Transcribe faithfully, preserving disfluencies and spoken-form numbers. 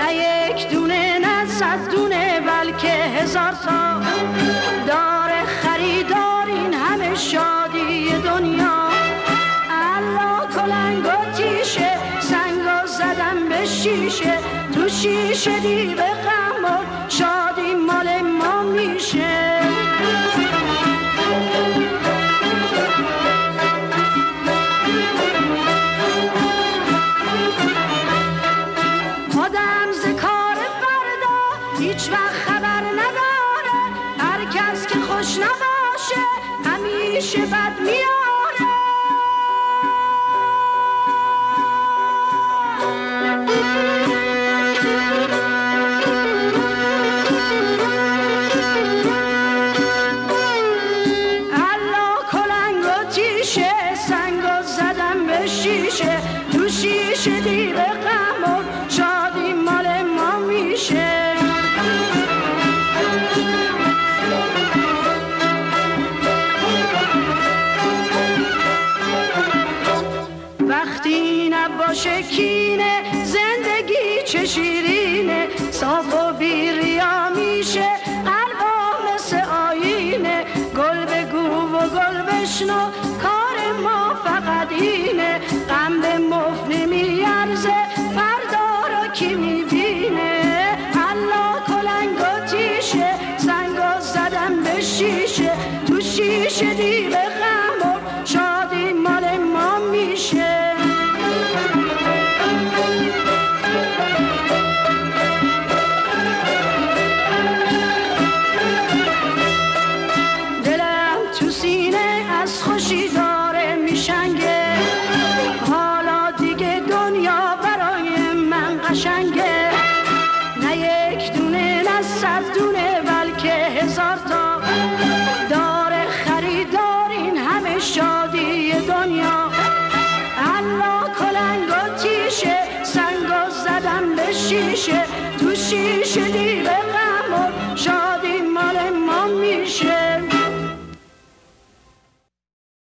نه یک دونه نه صد دونه بلکه هزار تا داره خریدار این همه شادی دنیا. الله کلنگ و تیشه سنگو زدم به شیشه، تو شیشه دیو غم شادی مال ما میشه. آدم ز کار فردا هیچ وقت خبر نداره، هر کس که خوش نباشه همیشه بد میاره. الله کلنگ و تیشه سنگو زدم به شیشه، تو شیشه دیو غم و شادی مال ما میشه. وقتی نباشه کینه زندگی چه شیرینه، صاف و بی ریا میشه قلبا مثل آینه. گل بگو و گل بشنو کار ما فقط اینه، غم به مفت نمیارزه فردا را کی میبینه. الله کلنگ و تیشه سنگو زدم به شیشه، تو شیشه دیو غم و شادی مال ما میشه. دلم تو سینه از خوشی داره میشنگه، حالا دیگه دنیا برای من قشنگه. نه یک دونه نه صد دونه بلکه هزار تا داره خریدار این همه شادی دنیا. الله کلنگ و تیشه سنگو زدم به شیشه، تو شیشه دیو غم و شادی مال ما میشه.